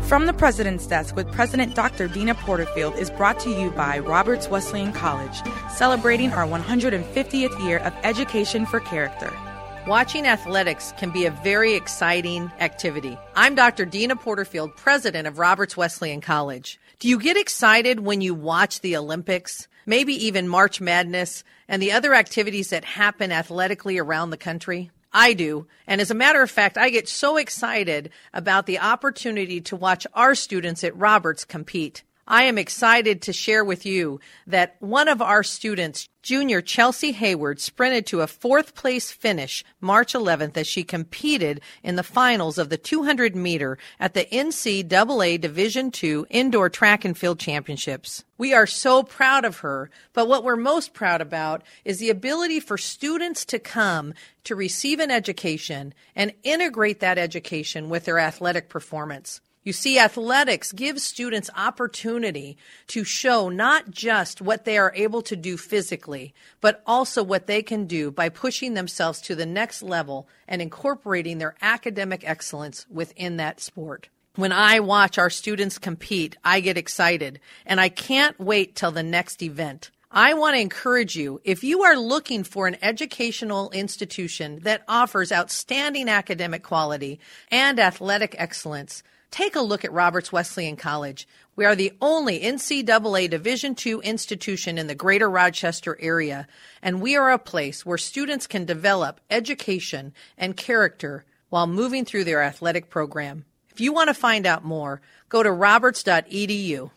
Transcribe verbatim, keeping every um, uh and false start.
From the President's Desk with President Doctor Dina Porterfield is brought to you by Roberts Wesleyan College, celebrating our one hundred fiftieth year of education for character. Watching athletics can be a very exciting activity. I'm Doctor Dina Porterfield, president of Roberts Wesleyan College. Do you get excited when you watch the Olympics, maybe even March Madness, and the other activities that happen athletically around the country? I do. And as a matter of fact, I get so excited about the opportunity to watch our students at Roberts compete. I am excited to share with you that one of our students, junior Chelsea Hayward, sprinted to a fourth place finish March eleventh as she competed in the finals of the two hundred meter at the N C double A Division two Indoor Track and Field Championships. We are so proud of her, but what we're most proud about is the ability for students to come to receive an education and integrate that education with their athletic performance. You see, athletics gives students opportunity to show not just what they are able to do physically, but also what they can do by pushing themselves to the next level and incorporating their academic excellence within that sport. When I watch our students compete, I get excited, and I can't wait till the next event. I want to encourage you, if you are looking for an educational institution that offers outstanding academic quality and athletic excellence, take a look at Roberts Wesleyan College. We are the only N C double A Division two institution in the greater Rochester area, and we are a place where students can develop education and character while moving through their athletic program. If you want to find out more, go to roberts dot e d u.